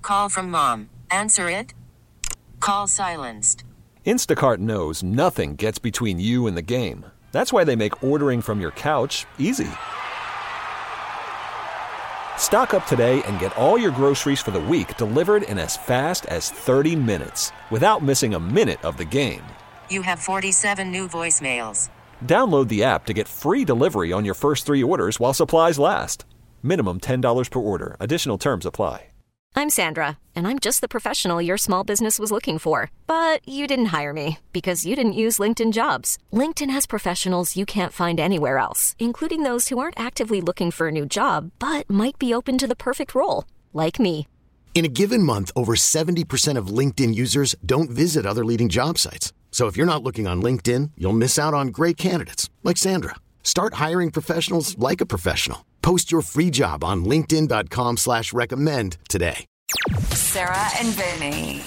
Call from mom. Answer it. Call silenced. Instacart knows nothing gets between you and the game. That's why they make ordering from your couch easy. Stock up today and get all your groceries for the week delivered in as fast as 30 minutes without missing a minute of the game. You have 47 new voicemails. Download the app to get free delivery on your first 3 orders while supplies last. Minimum $10 per order. Additional terms apply. I'm Sandra, and I'm just the professional your small business was looking for. But you didn't hire me because you didn't use LinkedIn Jobs. LinkedIn has professionals you can't find anywhere else, including those who aren't actively looking for a new job, but might be open to the perfect role, like me. In a given month, over 70% of LinkedIn users don't visit other leading job sites. So if you're not looking on LinkedIn, you'll miss out on great candidates like Sandra. Start hiring professionals like a professional. Post your free job on linkedin.com/recommend today. Sarah and Vinny.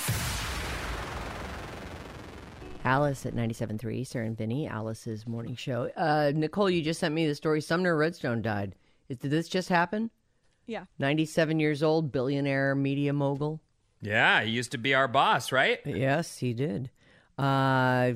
Alice at 97.3, Sarah and Vinny, Alice's morning show. Nicole, you just sent me the story. Sumner Redstone died. Did this just happen? Yeah. 97 years old, billionaire media mogul. Yeah, he used to be our boss, right? Yes, he did. The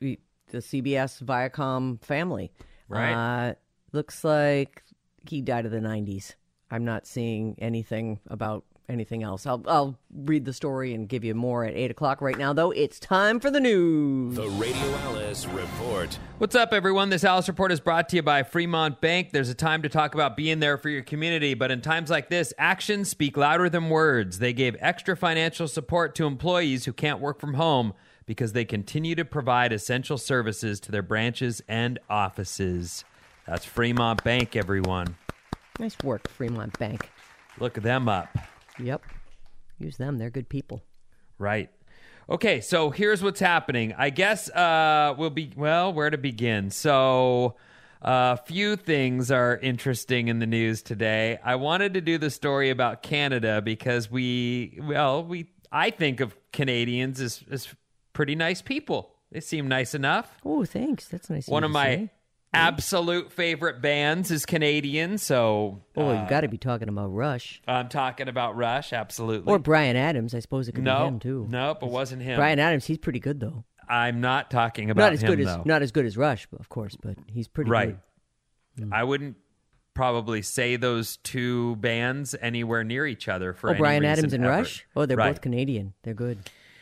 CBS Viacom family. Right. Looks like he died of the 90s. I'm not seeing anything about anything else. I'll read the story and give you more at 8 o'clock. Right now, though, it's time for the news. The Radio Alice Report. What's up, everyone? This Alice Report is brought to you by Fremont Bank. There's a time to talk about being there for your community, but in times like this, actions speak louder than words. They gave extra financial support to employees who can't work from home because they continue to provide essential services to their branches and offices. That's Fremont Bank, everyone. Nice work, Fremont Bank. Look them up. Yep. Use them. They're good people. Right. Okay, so here's what's happening. I guess where to begin? So a few things are interesting in the news today. I wanted to do the story about Canada because I think of Canadians as pretty nice people. They seem nice enough. Oh, thanks. That's nice. One of my absolute favorite bands is Canadian, so... you've got to be talking about Rush. I'm talking about Rush, absolutely. Or Bryan Adams. I suppose it could be him, too. Nope, it wasn't him. Bryan Adams, he's pretty good, though. I'm not talking about him. Not as good as Rush, of course, but he's pretty good. Right. I wouldn't probably say those two bands anywhere near each other for any Bryan reason Adams and ever. Rush? Oh, they're both Canadian. They're good.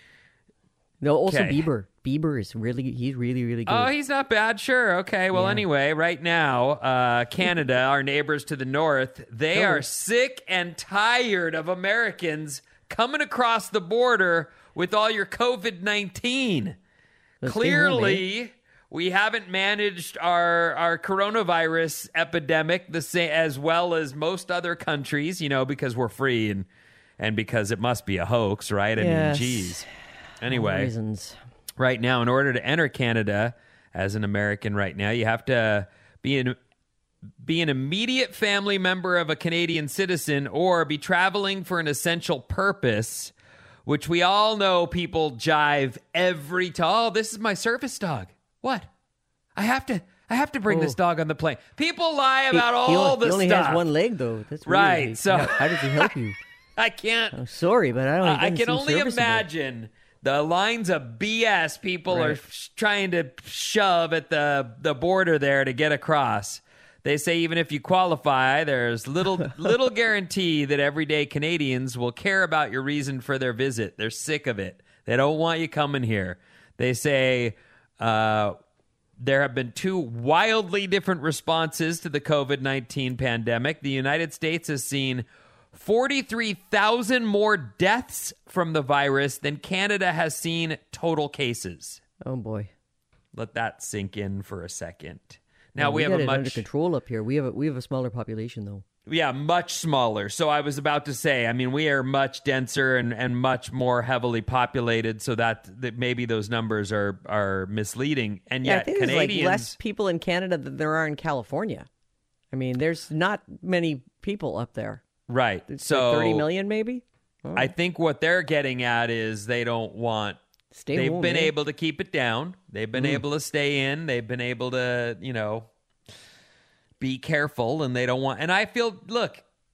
No, also Bieber. Bieber is he's really, really good. Oh, he's not bad. Sure. Okay. Well, anyway, right now, Canada, our neighbors to the north, they are sick and tired of Americans coming across the border with all your COVID-19. Clearly, we haven't managed our coronavirus epidemic the same as well as most other countries, because we're free and because it must be a hoax, right? I mean, geez. Anyway, right now, in order to enter Canada as an American right now, you have to be an immediate family member of a Canadian citizen or be traveling for an essential purpose, which we all know people jive every time. Oh, this is my service dog. What? I have to bring this dog on the plane. People lie about all the stuff. He only has one leg, though. That's right. Weird. So how does he help you? I can't. I'm sorry, but I can only imagine the lines of BS people are trying to shove at the border there to get across. They say even if you qualify, there's little guarantee that everyday Canadians will care about your reason for their visit. They're sick of it. They don't want you coming here. They say there have been two wildly different responses to the COVID-19 pandemic. The United States has seen 43,000 more deaths from the virus than Canada has seen total cases. Oh, boy. Let that sink in for a second. Now we have it under control up here. We have a smaller population, though. Yeah, much smaller. So I was about to say, I mean, we are much denser and much more heavily populated, so that maybe those numbers are misleading. And yet, I think Canadians, there's less people in Canada than there are in California. I mean, there's not many people up there. Right. It's so like 30 million, maybe? Oh. I think what they're getting at is they don't want... They've been able to keep it down. They've been able to stay in. They've been able to, be careful, and they don't want... And I feel, look,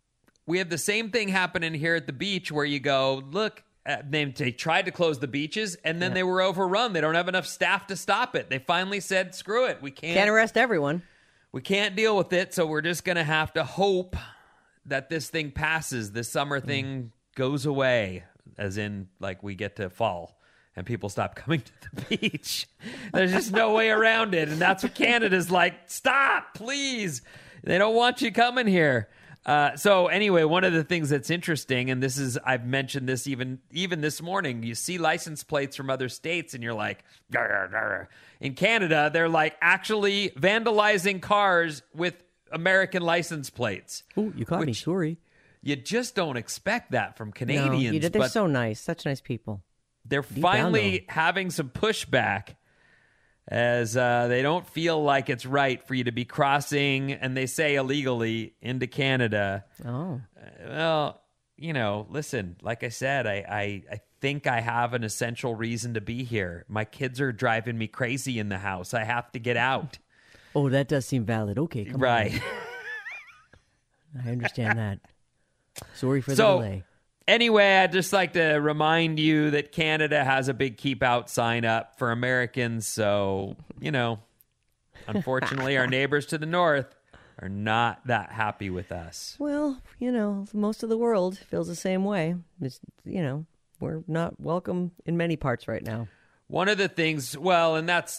we have the same thing happening here at the beach where you go, look, they tried to close the beaches and then they were overrun. They don't have enough staff to stop it. They finally said, screw it. We Can't arrest everyone. We can't deal with it, so we're just going to have to hope that this thing passes. This summer thing goes away, as in, like, we get to fall and people stop coming to the beach. There's just no way around it, and that's what Canada's like. Stop, please. They don't want you coming here. So anyway, one of the things that's interesting, and this is, I've mentioned this even this morning, you see license plates from other states and you're like, "Grr, grr." In Canada, they're like actually vandalizing cars with American license plates. Ooh, you caught me, sorry. You just don't expect that from Canadians. No, you did. They're but so nice, such nice people. they're finally having some pushback as they don't feel like it's right for you to be crossing, and they say illegally, into Canada. Oh. Well, you know, listen, like I said, I think I have an essential reason to be here. My kids are driving me crazy in the house. I have to get out. Oh, that does seem valid. Okay, come Right. on. I understand that. Sorry for the delay. Anyway, I'd just like to remind you that Canada has a big keep out sign up for Americans. So, you know, unfortunately, our neighbors to the north are not that happy with us. Well, you know, most of the world feels the same way. It's, you know, we're not welcome in many parts right now. One of the things, well, and I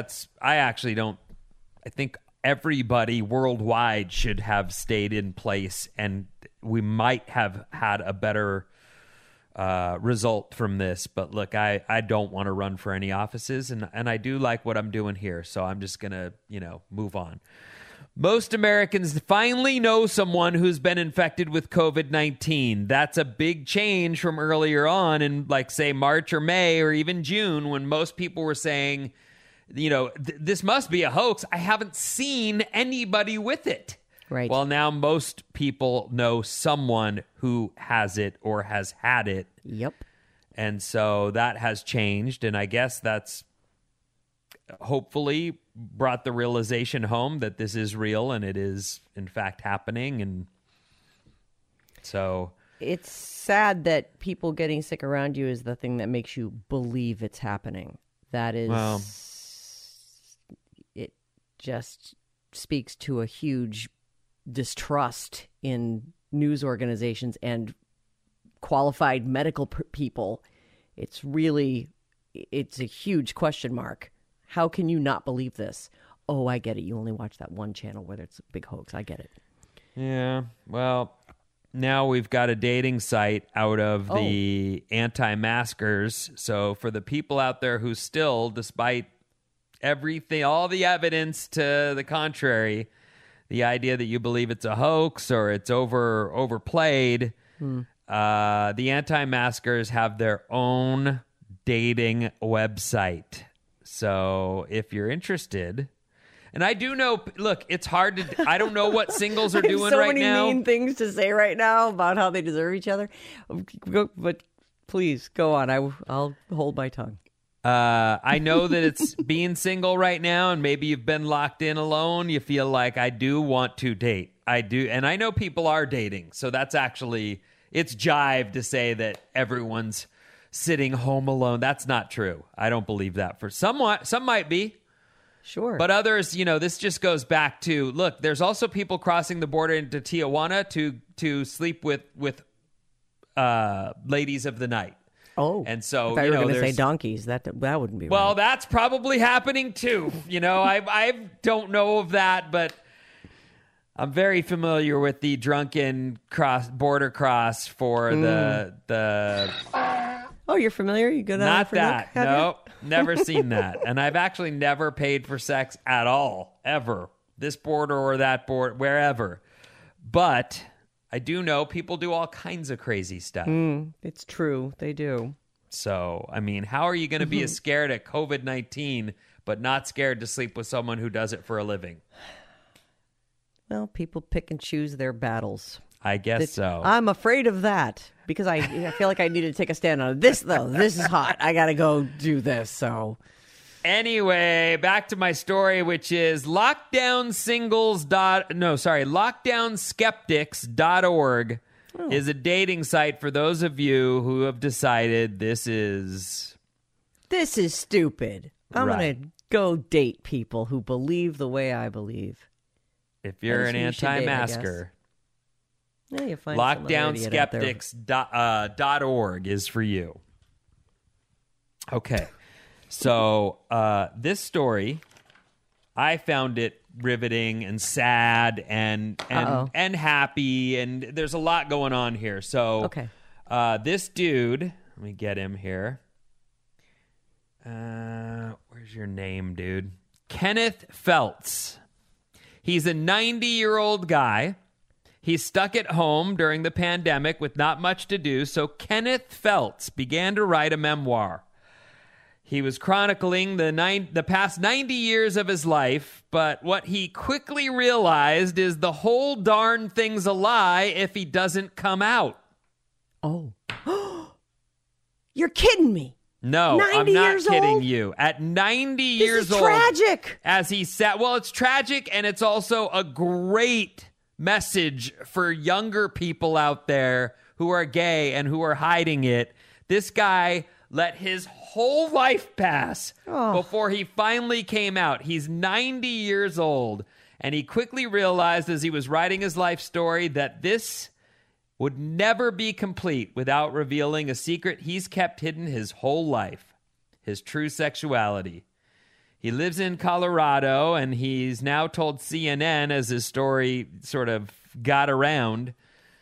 think everybody worldwide should have stayed in place, and we might have had a better result from this. But look, I don't want to run for any offices, and I do like what I'm doing here, so I'm just going to, you know, move on. Most Americans finally know someone who's been infected with COVID-19. That's a big change from earlier on in, like, say, March or May or even June, when most people were saying, you know, this must be a hoax. I haven't seen anybody with it. Right. Well, now most people know someone who has it or has had it. Yep. And so that has changed. And I guess that's hopefully brought the realization home that this is real and it is, in fact, happening. And so it's sad that people getting sick around you is the thing that makes you believe it's happening. That is, well, it just speaks to a huge distrust in news organizations and qualified medical people. It's a huge question mark. How can you not believe this? Oh, I get it. You only watch that one channel where it's a big hoax. I get it. Yeah. Well, now we've got a dating site out of the anti-maskers. So for the people out there who still, despite everything, all the evidence to the contrary, the idea that you believe it's a hoax or it's overplayed, the anti-maskers have their own dating website. So if you're interested, and I do know, look, it's hard to, I don't know what singles are doing right now. So many mean things to say right now about how they deserve each other. But please, go on. I'll hold my tongue. I know that it's being single right now, and maybe you've been locked in alone. You feel like, I do want to date. I do. And I know people are dating. So that's actually, it's jive to say that everyone's sitting home alone. That's not true. I don't believe that. For some might be. Sure. But others, you know, this just goes back to, look, there's also people crossing the border into Tijuana to sleep with ladies of the night. Oh, and so, if I were going to say donkeys, that wouldn't be right. Well, that's probably happening too. You know, I don't know of that, but I'm very familiar with the drunken border cross for the. Oh, you're familiar? You go down not for that. Nick, No, never seen that, and I've actually never paid for sex at all, ever. This border or that border, wherever. But I do know people do all kinds of crazy stuff. It's true. They do. So, I mean, how are you going to be as scared at COVID-19 but not scared to sleep with someone who does it for a living? Well, people pick and choose their battles. I guess so. I'm afraid of that because I feel like I need to take a stand on this, though. This is hot. I got to go do this, so... Anyway, back to my story, which is lockdownskeptics.org is a dating site for those of you who have decided this is stupid. I'm Right. going to go date people who believe the way I believe. If you're That an is who you should date, I guess. anti-masker, Yeah, you find some other idiot out there. lockdownskeptics.org is for you. Okay. So this story, I found it riveting and sad and happy, and there's a lot going on here. So Okay. This dude, let me get him here. Where's your name, dude? Kenneth Feltz. He's a 90-year-old guy. He's stuck at home during the pandemic with not much to do, so Kenneth Feltz began to write a memoir. He was chronicling the past 90 years of his life, but what he quickly realized is the whole darn thing's a lie if he doesn't come out. Oh. You're kidding me. No, 90 I'm not years kidding old? you. At 90 This years is old, tragic. as he sat, well, it's tragic, and it's also a great message for younger people out there who are gay and who are hiding it. This guy let his whole life pass before he finally came out. He's 90 years old, and he quickly realized as he was writing his life story that this would never be complete without revealing a secret he's kept hidden his whole life, his true sexuality. He lives in Colorado, and he's now told CNN, as his story sort of got around,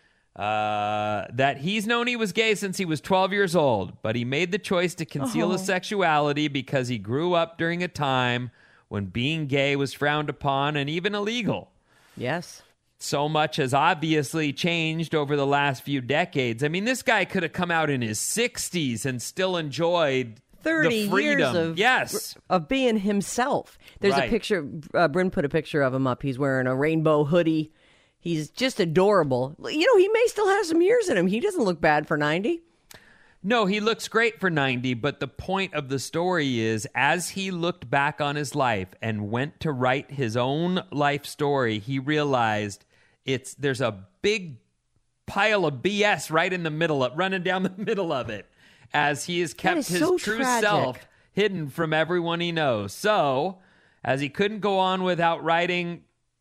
that he's known he was gay since he was 12 years old, but he made the choice to conceal his sexuality because he grew up during a time when being gay was frowned upon and even illegal. Yes. So much has obviously changed over the last few decades. I mean, this guy could have come out in his 60s and still enjoyed 30 the freedom. years of being himself. There's Right. a picture, Bryn put a picture of him up. He's wearing a rainbow hoodie. He's just adorable. You know, he may still have some years in him. He doesn't look bad for 90. No, he looks great for 90, but the point of the story is, as he looked back on his life and went to write his own life story, he realized there's a big pile of BS right in the middle of running down the middle of it, as he has kept is his so true tragic. self hidden from everyone he knows. So, as he couldn't go on without writing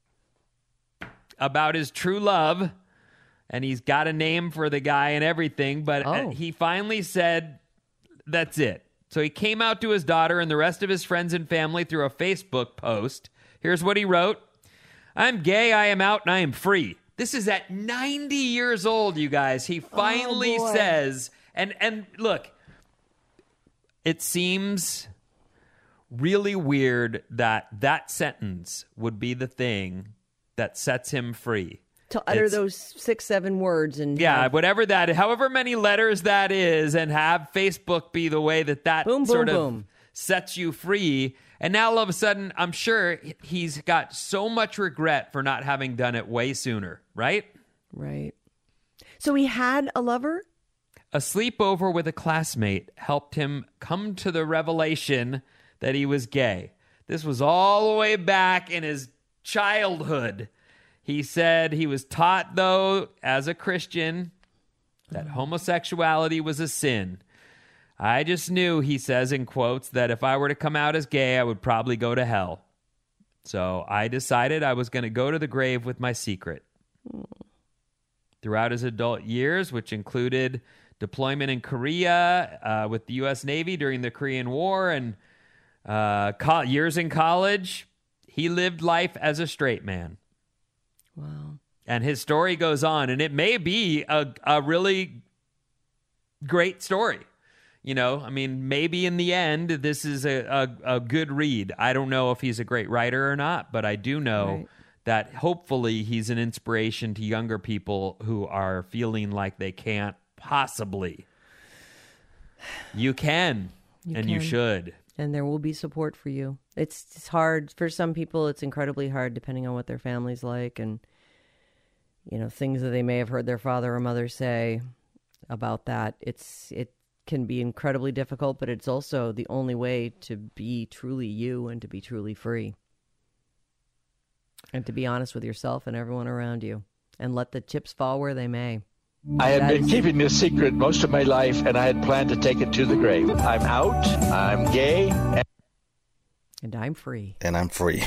about his true love, and he's got a name for the guy and everything, but he finally said, that's it. So he came out to his daughter and the rest of his friends and family through a Facebook post. Here's what he wrote. I'm gay, I am out, and I am free. This is at 90 years old, you guys. He finally says, and look, it seems really weird that sentence would be the thing that sets him free. To utter those 6-7 words and whatever that, however many letters that is, and have Facebook be the way that boom, sort of boom. sets you free. And now all of a sudden, I'm sure he's got so much regret for not having done it way sooner, right? Right. So he had a lover? A sleepover with a classmate helped him come to the revelation that he was gay. This was all the way back in his childhood. He said he was taught, though, as a Christian, that homosexuality was a sin. I just knew, he says in quotes, that if I were to come out as gay, I would probably go to hell. So I decided I was going to go to the grave with my secret. Throughout his adult years, which included deployment in Korea with the U.S. Navy during the Korean War and years in college, he lived life as a straight man. Wow. And his story goes on, and it may be a really great story. You know, I mean, maybe in the end, this is a good read. I don't know if he's a great writer or not, but I do know that hopefully he's an inspiration to younger people who are feeling like they can't possibly. You can, you should. And there will be support for you. It's hard. For some people, it's incredibly hard depending on what their family's like and, you know, things that they may have heard their father or mother say about that. It can be incredibly difficult, but it's also the only way to be truly you and to be truly free. And to be honest with yourself and everyone around you. And let the chips fall where they may. I had been keeping this secret most of my life, and I had planned to take it to the grave. I'm out. I'm gay. And I'm free. And I'm free.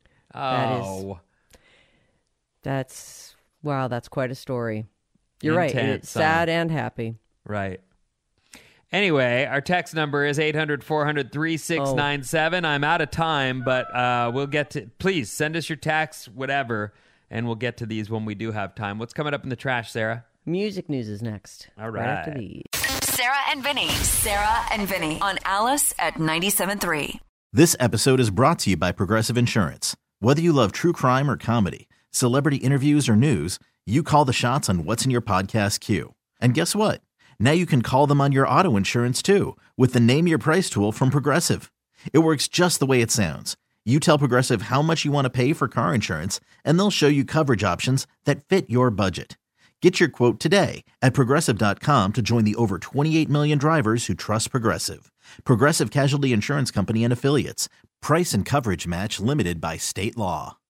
That's quite a story. You're Intense, right. It's sad and happy. Right. Anyway, our text number is 800-400-3697. I'm out of time, but we'll get to... Please, send us your texts, whatever, and we'll get to these when we do have time. What's coming up in the trash, Sarah? Music news is next. All right. After these. Sarah and Vinny. Sarah and Vinny on Alice at 97.3. This episode is brought to you by Progressive Insurance. Whether you love true crime or comedy, celebrity interviews or news, you call the shots on what's in your podcast queue. And guess what? Now you can call them on your auto insurance too with the Name Your Price tool from Progressive. It works just the way it sounds. You tell Progressive how much you want to pay for car insurance, and they'll show you coverage options that fit your budget. Get your quote today at Progressive.com to join the over 28 million drivers who trust Progressive. Progressive Casualty Insurance Company and Affiliates. Price and coverage match limited by state law.